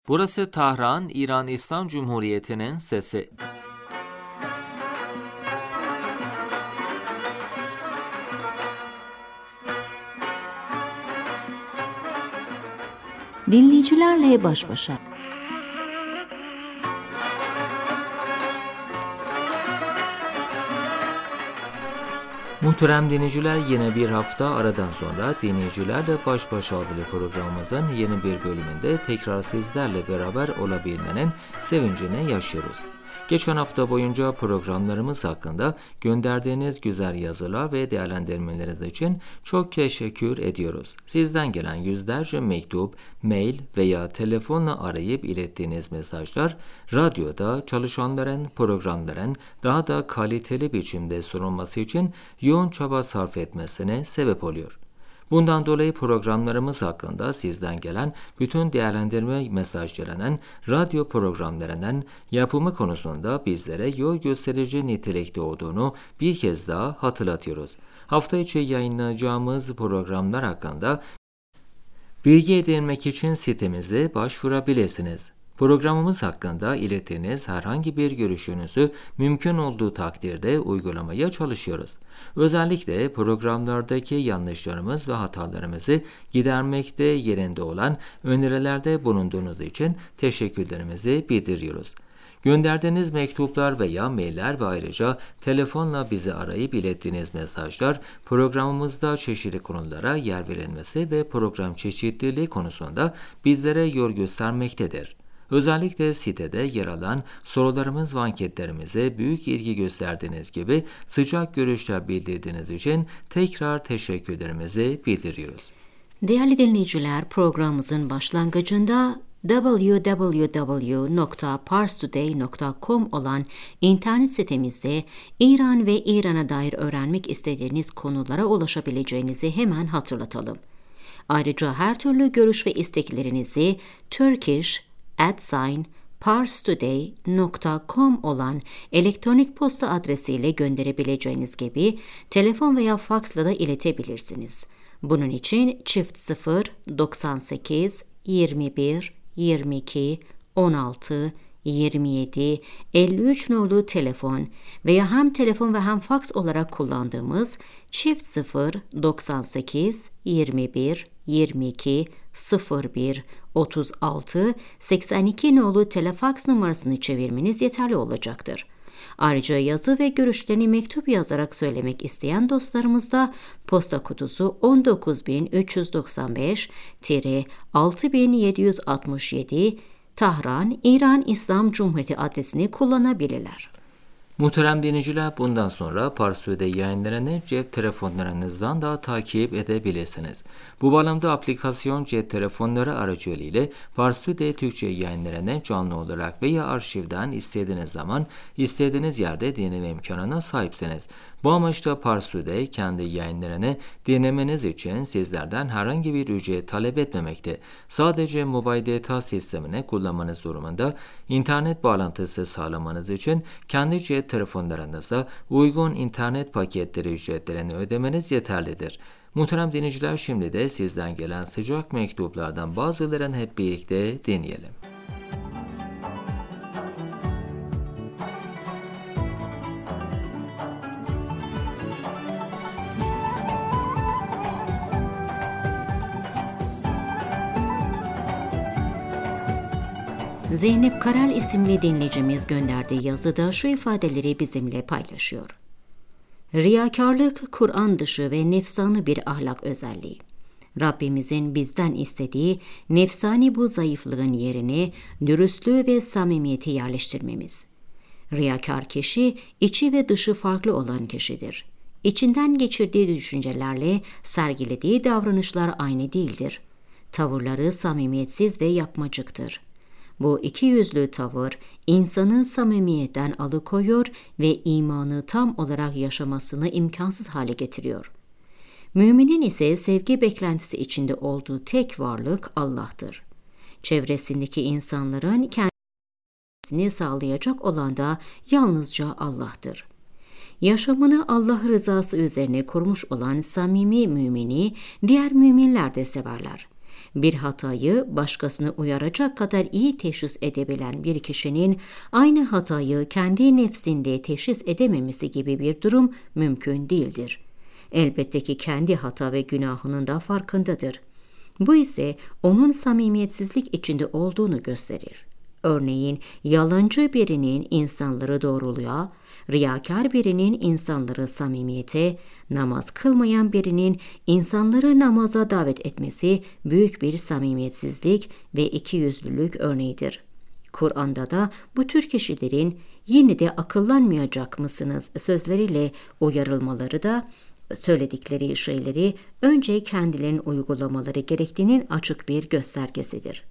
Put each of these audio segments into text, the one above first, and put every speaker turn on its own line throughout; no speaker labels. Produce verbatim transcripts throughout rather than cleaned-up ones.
Burası Tahran, İran İslam Cumhuriyeti'nin sesi.
Dinleyicilerle baş başa.
Muhterem dinleyiciler, yine bir hafta aradan sonra Dinleyicilerle Baş Başa adlı programımızın yeni bir bölümünde tekrar sizlerle beraber olabilmenin sevincini yaşıyoruz. Geçen hafta boyunca programlarımız hakkında gönderdiğiniz güzel yazılar ve değerlendirmeleriniz için çok teşekkür ediyoruz. Sizden gelen yüzlerce mektup, mail veya telefonla arayıp ilettiğiniz mesajlar, radyoda çalışanların programların daha da kaliteli biçimde sunulması için yoğun çaba sarf etmesine sebep oluyor. Bundan dolayı programlarımız hakkında sizden gelen bütün değerlendirme mesajlarının radyo programlarının yapımı konusunda bizlere yol gösterici nitelikte olduğunu bir kez daha hatırlatıyoruz. Hafta içi yayınlayacağımız programlar hakkında bilgi edinmek için sitemize başvurabilirsiniz. Programımız hakkında ilettiğiniz herhangi bir görüşünüzü mümkün olduğu takdirde uygulamaya çalışıyoruz. Özellikle programlardaki yanlışlarımız ve hatalarımızı gidermekte yerinde olan önerilerde bulunduğunuz için teşekkürlerimizi bildiriyoruz. Gönderdiğiniz mektuplar veya mailler ve ayrıca telefonla bizi arayıp ilettiğiniz mesajlar programımızda çeşitli konulara yer verilmesi ve program çeşitliliği konusunda bizlere yol göstermektedir. Özellikle sitede yer alan sorularımız ve anketlerimize büyük ilgi gösterdiğiniz gibi sıcak görüşler bildirdiğiniz için tekrar teşekkürlerimizi bildiriyoruz.
Değerli dinleyiciler, programımızın başlangıcında double-u double-u double-u nokta parstoday nokta com olan internet sitemizde İran ve İran'a dair öğrenmek istediğiniz konulara ulaşabileceğinizi hemen hatırlatalım. Ayrıca her türlü görüş ve isteklerinizi Turkish at parstoday nokta com olan elektronik posta adresiyle gönderebileceğiniz gibi telefon veya faksla da iletebilirsiniz. Bunun için çift sıfır doksan sekiz yirmi bir yirmi iki on altı yirmi yedi elli üç nolu telefon veya hem telefon ve hem faks olarak kullandığımız çift sıfır doksan sekiz yirmi bir yirmi iki sıfır bir otuz altı seksen iki nolu telefaks numarasını çevirmeniz yeterli olacaktır. Ayrıca yazı ve görüşlerini mektup yazarak söylemek isteyen dostlarımız da posta kutusu on dokuz bin üç yüz doksan beş altı bin yedi yüz altmış yedi Tahran, İran İslam Cumhuriyeti adresini kullanabilirler.
Muhterem dinleyiciler, bundan sonra Parstoday yayınlarını cep telefonlarınızdan da takip edebilirsiniz. Bu bağlamda aplikasyon cep telefonları aracılığıyla Parstoday Türkçe yayınlarını canlı olarak veya arşivden istediğiniz zaman istediğiniz yerde dinleme imkanına sahipsiniz. Bu amaçla Parstoday kendi yayınlarını dinlemeniz için sizlerden herhangi bir ücret talep etmemekte. Sadece mobil data sistemini kullanmanız durumunda internet bağlantısı sağlamanız için kendi cep telefonlarınıza uygun internet paketleri ücretlerini ödemeniz yeterlidir. Muhterem dinleyiciler, şimdi de sizden gelen sıcak mektuplardan bazılarını hep birlikte dinleyelim.
Zeynep Karal isimli dinleyicimiz gönderdiği yazıda şu ifadeleri bizimle paylaşıyor. Riyakarlık, Kur'an dışı ve nefsani bir ahlak özelliği. Rabbimizin bizden istediği nefsani bu zayıflığın yerine dürüstlüğü ve samimiyeti yerleştirmemiz. Riyakar kişi, içi ve dışı farklı olan kişidir. İçinden geçirdiği düşüncelerle sergilediği davranışlar aynı değildir. Tavırları samimiyetsiz ve yapmacıktır. Bu ikiyüzlü tavır insanı samimiyetten alıkoyuyor ve imanı tam olarak yaşamasını imkansız hale getiriyor. Müminin ise sevgi beklentisi içinde olduğu tek varlık Allah'tır. Çevresindeki insanların kendisini sağlayacak olan da yalnızca Allah'tır. Yaşamını Allah rızası üzerine kurmuş olan samimi mümini diğer müminler de severler. Bir hatayı başkasını uyaracak kadar iyi teşhis edebilen bir kişinin aynı hatayı kendi nefsinde teşhis edememesi gibi bir durum mümkün değildir. Elbette ki kendi hata ve günahının da farkındadır. Bu ise onun samimiyetsizlik içinde olduğunu gösterir. Örneğin yalancı birinin insanları doğruluğa, riyakar birinin insanları samimiyete, namaz kılmayan birinin insanları namaza davet etmesi büyük bir samimiyetsizlik ve ikiyüzlülük örneğidir. Kur'an'da da bu tür kişilerin yine de akıllanmayacak mısınız sözleriyle uyarılmaları da söyledikleri şeyleri önce kendilerinin uygulamaları gerektiğinin açık bir göstergesidir.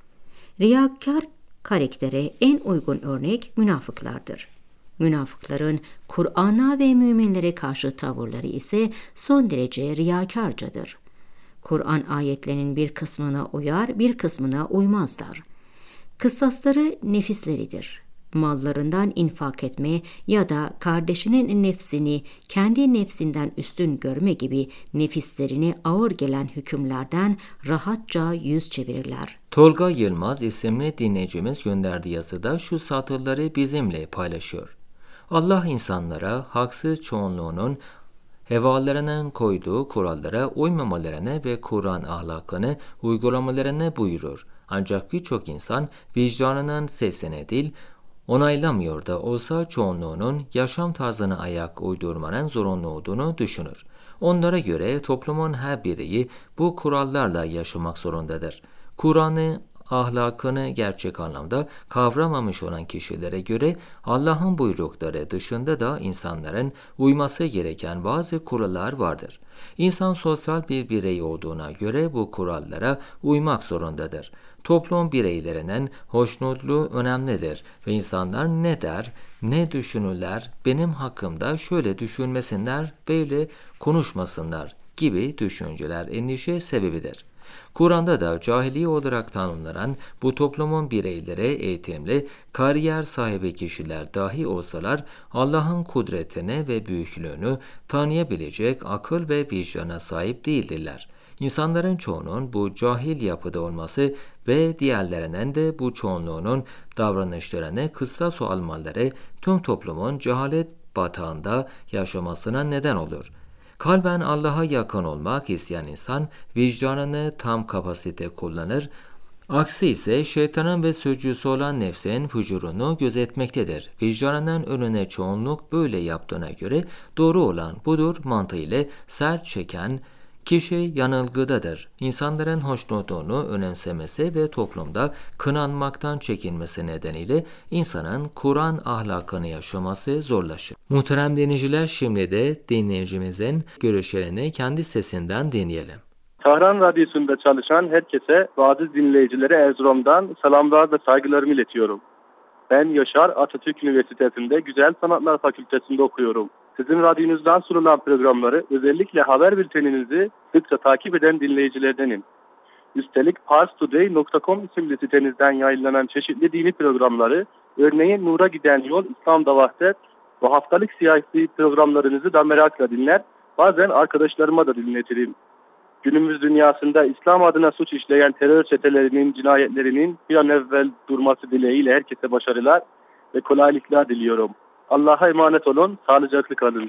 Riyakar karaktere en uygun örnek münafıklardır. Münafıkların Kur'an'a ve müminlere karşı tavırları ise son derece riyakarcadır. Kur'an ayetlerinin bir kısmına uyar, bir kısmına uymazlar. Kıstasları nefisleridir. Mallarından infak etme ya da kardeşinin nefsini kendi nefsinden üstün görme gibi nefislerine ağır gelen hükümlerden rahatça yüz çevirirler.
Tolga Yılmaz isimli dinleyicimiz gönderdiği yazıda şu satırları bizimle paylaşıyor. Allah insanlara haksız çoğunluğunun hevalarının koyduğu kurallara uymamalarını ve Kur'an ahlakını uygulamalarını buyurur. Ancak birçok insan vicdanının sesine değil, onaylamıyor da olsa çoğunluğunun yaşam tarzına ayak uydurmanın zorunlu olduğunu düşünür. Onlara göre toplumun her bireyi bu kurallarla yaşamak zorundadır. Kur'an'ı, ahlakını gerçek anlamda kavramamış olan kişilere göre Allah'ın buyrukları dışında da insanların uyması gereken bazı kurallar vardır. İnsan sosyal bir birey olduğuna göre bu kurallara uymak zorundadır. Toplum bireylerinin hoşnutluğu önemlidir ve insanlar ne der, ne düşünürler, benim hakkımda şöyle düşünmesinler, böyle konuşmasınlar gibi düşünceler endişe sebebidir. Kur'an'da da cahili olarak tanımlanan bu toplumun bireyleri eğitimli, kariyer sahibi kişiler dahi olsalar Allah'ın kudretini ve büyüklüğünü tanıyabilecek akıl ve vicdana sahip değildirler. İnsanların çoğunun bu cahil yapıda olması ve diğerlerinin de bu çoğunluğunun davranışlarını kıstas almaları tüm toplumun cehalet batağında yaşamasına neden olur. Kalben Allah'a yakın olmak isteyen insan vicdanını tam kapasite kullanır, aksi ise şeytanın ve sözcüsü olan nefsin fücurunu gözetmektedir. Vicdanının önüne çoğunluk böyle yaptığına göre doğru olan budur mantığıyla sert çeken kişi yanılgıdadır. İnsanların hoşnutluğunu önemsemesi ve toplumda kınanmaktan çekinmesi nedeniyle insanın Kur'an ahlakını yaşaması zorlaşır. Muhterem dinleyiciler, şimdi de dinleyicimizin görüşlerini kendi sesinden dinleyelim.
Tahran Radyosu'nda çalışan herkese ve aziz dinleyicilere Erzurum'dan selamlar ve saygılarımı iletiyorum. Ben Yaşar Atatürk Üniversitesi'nde Güzel Sanatlar Fakültesi'nde okuyorum. Sizin radyonuzdan sunulan programları, özellikle haber bülteninizi sıkça takip eden dinleyicilerdenim. Üstelik pars today nokta com isimli sitenizden yayınlanan çeşitli dini programları, örneğin Nur'a Giden Yol, İslam'da Vahdet ve haftalık siyasi programlarınızı da merakla dinler, bazen arkadaşlarıma da dinletirim. Günümüz dünyasında İslam adına suç işleyen terör çetelerinin cinayetlerinin bir an evvel durması dileğiyle herkese başarılar ve kolaylıklar diliyorum. Allah'a emanet olun, sağlıcakla kalın.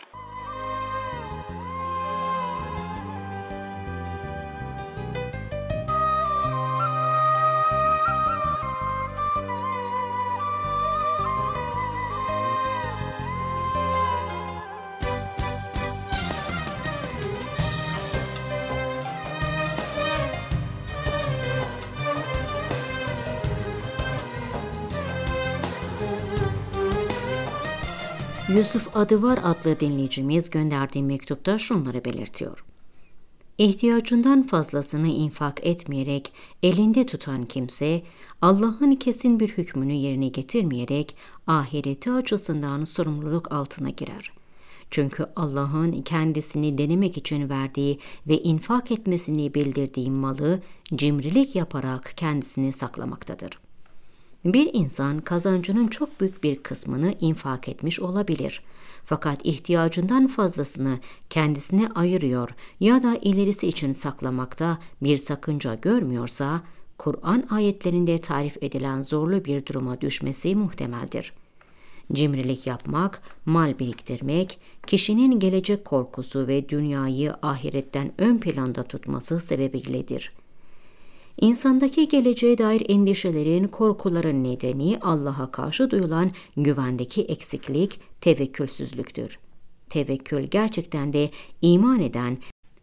Yusuf Adıvar adlı dinleyicimiz gönderdiği mektupta şunları belirtiyor. İhtiyacından fazlasını infak etmeyerek elinde tutan kimse, Allah'ın kesin bir hükmünü yerine getirmeyerek ahireti açısından sorumluluk altına girer. Çünkü Allah'ın kendisini denemek için verdiği ve infak etmesini bildirdiği malı cimrilik yaparak kendisini saklamaktadır. Bir insan kazancının çok büyük bir kısmını infak etmiş olabilir. Fakat ihtiyacından fazlasını kendisine ayırıyor ya da ilerisi için saklamakta bir sakınca görmüyorsa, Kur'an ayetlerinde tarif edilen zorlu bir duruma düşmesi muhtemeldir. Cimrilik yapmak, mal biriktirmek, kişinin gelecek korkusu ve dünyayı ahiretten ön planda tutması sebebiyledir. İnsandaki geleceğe dair endişelerin, korkuların nedeni Allah'a karşı duyulan güvendeki eksiklik, tevekkülsüzlüktür. Tevekkül gerçekten de iman eden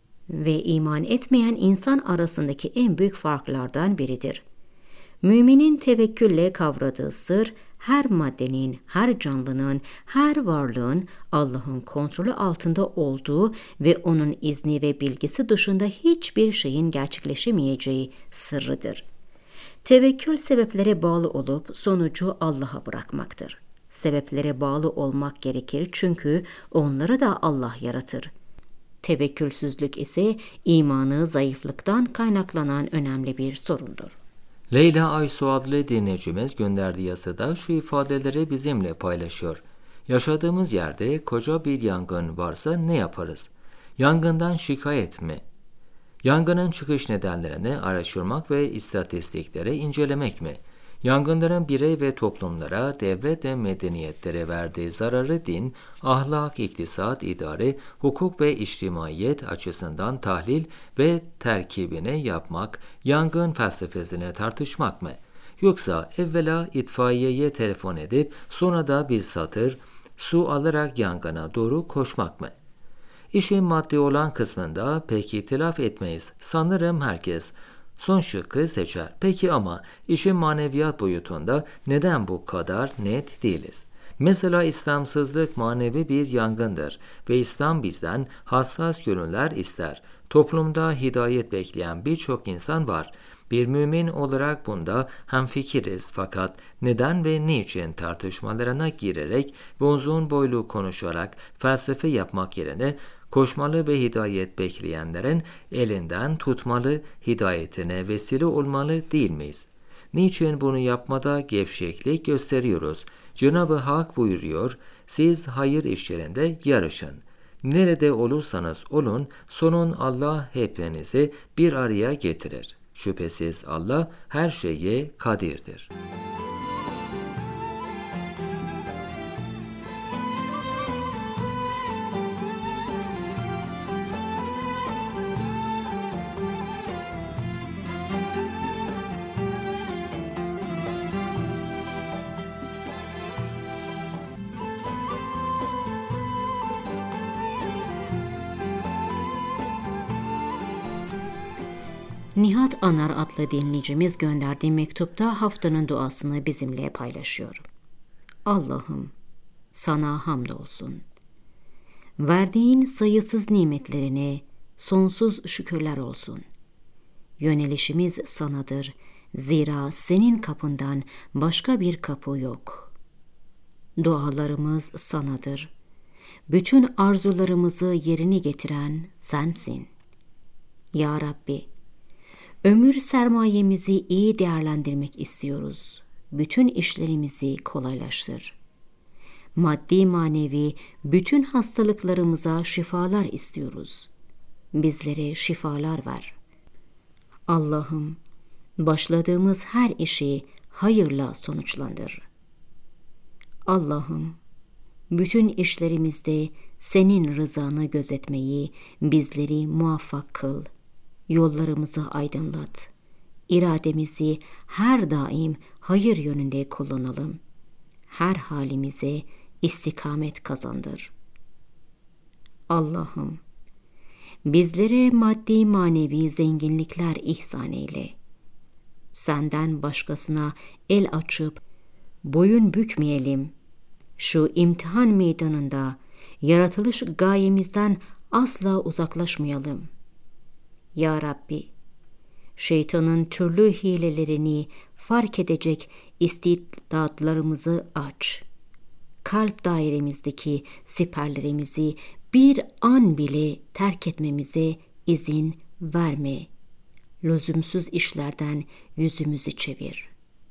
ve iman etmeyen insan arasındaki en büyük farklardan biridir. Müminin tevekkülle kavradığı sır, her maddenin, her canlının, her varlığın Allah'ın kontrolü altında olduğu ve onun izni ve bilgisi dışında hiçbir şeyin gerçekleşemeyeceği sırrıdır. Tevekkül sebeplere bağlı olup sonucu Allah'a bırakmaktır. Sebeplere bağlı olmak gerekir çünkü onları da Allah yaratır. Tevekkülsüzlük ise imanı zayıflıktan kaynaklanan önemli bir sorundur.
Leyla Aysu adlı dinleyicimiz gönderdiği yazıda şu ifadeleri bizimle paylaşıyor. Yaşadığımız yerde koca bir yangın varsa ne yaparız? Yangından şikayet mi? Yangının çıkış nedenlerini araştırmak ve istatistikleri incelemek mi? Yangınların birey ve toplumlara, devlet ve medeniyetlere verdiği zararı din, ahlak, iktisat, idare, hukuk ve içtimaiyet açısından tahlil ve terkibini yapmak, yangın felsefesini tartışmak mı? Yoksa evvela itfaiyeye telefon edip sonra da bir satır su alarak yangına doğru koşmak mı? İşin maddi olan kısmında pek itilaf etmeyiz. Sanırım herkes son şıkkı seçer. Peki ama işin maneviyat boyutunda neden bu kadar net değiliz? Mesela İslamsızlık manevi bir yangındır ve İslam bizden hassas gönüller ister. Toplumda hidayet bekleyen birçok insan var. Bir mümin olarak bunda hemfikiriz fakat neden ve niçin tartışmalarına girerek ve uzun boylu konuşarak felsefe yapmak yerine koşmalı ve hidayet bekleyenlerin elinden tutmalı, hidayetine vesile olmalı değil miyiz? Niçin bunu yapmada gevşeklik gösteriyoruz? Cenab-ı Hak buyuruyor, siz hayır işlerinde yarışın. Nerede olursanız olun, sonun Allah hepinizi bir araya getirir. Şüphesiz Allah her şeye kadirdir.
Nihat Anar adlı dinleyicimiz gönderdiği mektupta haftanın duasını bizimle paylaşıyor. Allah'ım, sana hamdolsun. Verdiğin sayısız nimetlerine sonsuz şükürler olsun. Yönelişimiz sanadır. Zira senin kapından başka bir kapı yok. Dualarımız sanadır. Bütün arzularımızı yerine getiren sensin. Ya Rabbi, ömür sermayemizi iyi değerlendirmek istiyoruz. Bütün işlerimizi kolaylaştır. Maddi manevi bütün hastalıklarımıza şifalar istiyoruz. Bizlere şifalar ver. Allah'ım, başladığımız her işi hayırla sonuçlandır. Allah'ım, bütün işlerimizde senin rızanı gözetmeyi bizleri muvaffak kıl. Yollarımızı aydınlat. İrademizi her daim hayır yönünde kullanalım. Her halimize istikamet kazandır. Allah'ım, bizlere maddi manevi zenginlikler ihsan eyle. Senden başkasına el açıp boyun bükmeyelim. Şu imtihan meydanında yaratılış gayemizden asla uzaklaşmayalım. Ya Rabbi, şeytanın türlü hilelerini fark edecek istiddatlarımızı aç. Kalp dairemizdeki siperlerimizi bir an bile terk etmemize izin verme. Lüzumsuz işlerden yüzümüzü çevir.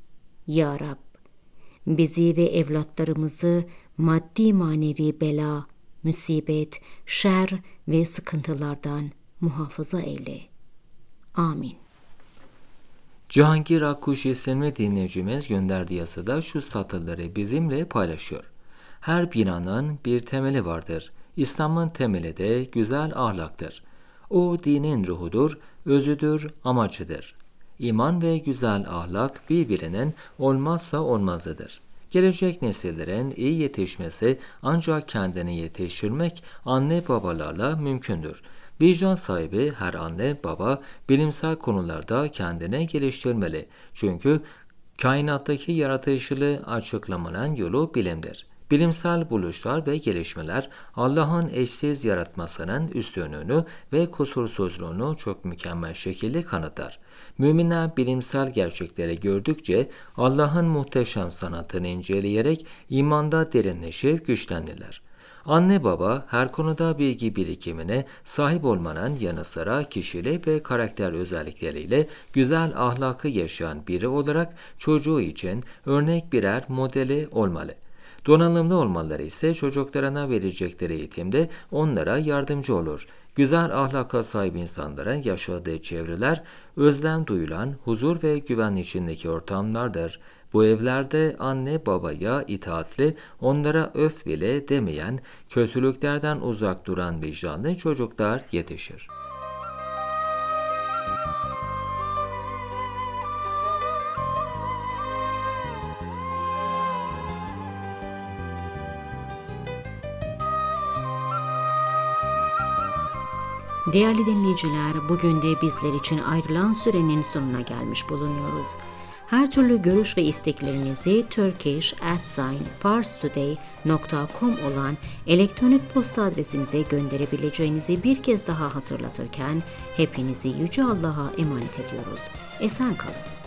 Ya Rab, bizi ve evlatlarımızı maddi manevi bela, musibet, şer ve sıkıntılardan muhafaza eyle. Amin.
Cihangir Akkuş isimli dinleyicimiz gönderdiği yazıda şu satırları bizimle paylaşıyor. Her binanın bir temeli vardır. İslam'ın temeli de güzel ahlaktır. O dinin ruhudur, özüdür, amacıdır. İman ve güzel ahlak birbirinin olmazsa olmazıdır. Gelecek nesillerin iyi yetişmesi ancak kendini yetiştirmek anne babalarla mümkündür. Vicdan sahibi her anne baba bilimsel konularda kendini geliştirmeli. Çünkü kainattaki yaratıcılığı açıklamanın yolu bilimdir. Bilimsel buluşlar ve gelişmeler Allah'ın eşsiz yaratmasının üstünlüğünü ve kusursuzluğunu çok mükemmel şekilde kanıtlar. Müminler bilimsel gerçekleri gördükçe Allah'ın muhteşem sanatını inceleyerek imanda derinleşip güçlenirler. Anne baba her konuda bilgi birikimine sahip olmanın yanı sıra kişilik ve karakter özellikleriyle güzel ahlakı yaşayan biri olarak çocuğu için örnek birer modeli olmalı. Donanımlı olmaları ise çocuklarına verecekleri eğitimde onlara yardımcı olur. Güzel ahlaka sahip insanların yaşadığı çevreler özlem duyulan huzur ve güven içindeki ortamlardır. Bu evlerde anne babaya itaatli, onlara öf bile demeyen, kötülüklerden uzak duran vicdanlı çocuklar yetişir.
Değerli dinleyiciler, bugün de bizler için ayrılan sürenin sonuna gelmiş bulunuyoruz. Her türlü görüş ve isteklerinizi turkish at parstoday dot com olan elektronik posta adresimize gönderebileceğinizi bir kez daha hatırlatırken hepinizi Yüce Allah'a emanet ediyoruz. Esen kalın.